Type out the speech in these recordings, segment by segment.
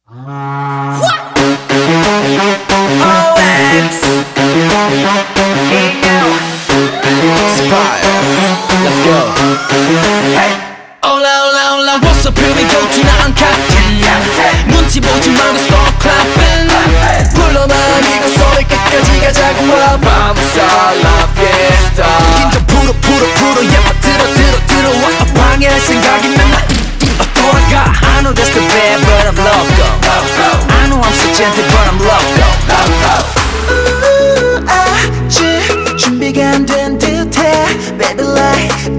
OX Spire. Let's go. Hey. Ola ola ola. What's up? Here we go. 지나간 captain. 눈치 보지 말고 stop clapping. 불러봐 이거 소리 끝까지 가자고 와. Vamos a la fiesta. 긴장 풀어 풀어 풀어. 예뻐 들어 와. 방해할 생각이면 돌아가. I know that's the bad but I'm loco. I know I'm so gentle but I'm loco. 아직 준비가 안 된 듯해. Baby like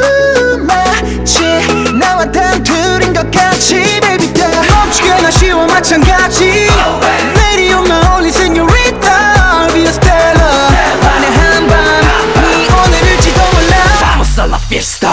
마치 나와 단둘인 것 같이 baby girl. 멈추기나 쉬워 마찬가지. Lady on my only señorita. I'll be a stellar. 안에 한밤 네 오늘일지도 몰라. Vamos a la fiesta.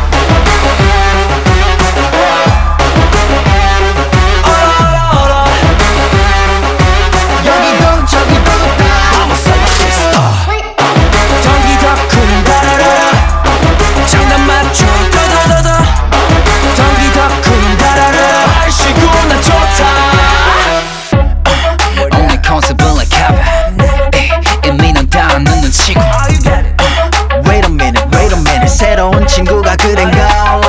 새로운 친구가 그댄가.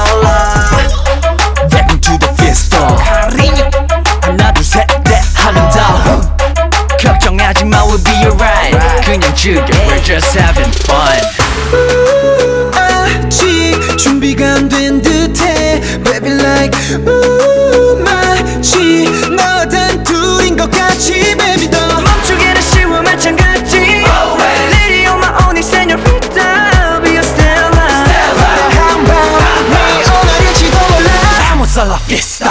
Welcome to the fiesta. 하나 둘 셋 넷 하면 다 걱정하지 마 we'll be alright. 그냥 즐겨 we're just having fun. 아직 준비가 안 된 듯해. Baby like 마치 너와 단둘인 것 같이 baby 더 멈추기는 쉬워 마찬가지. Lady on my only señorita. Vamos a la fiesta.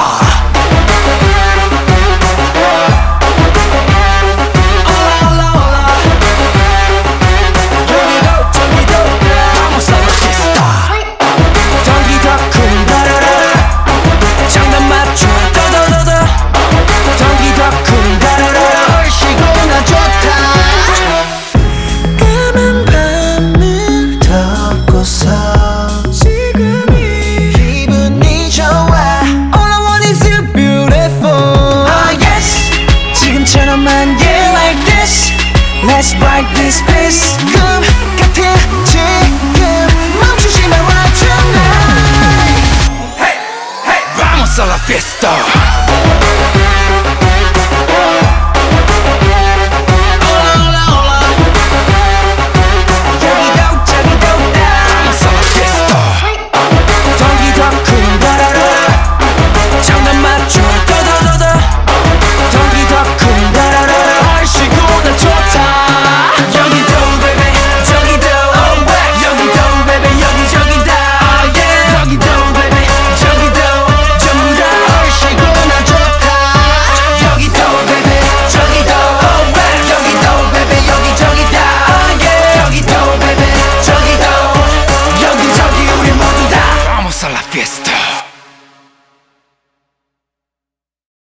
Let's break this place. 꿈 같아 지금 멈추지 마 right tonight. Hey, hey, vamos a la fiesta.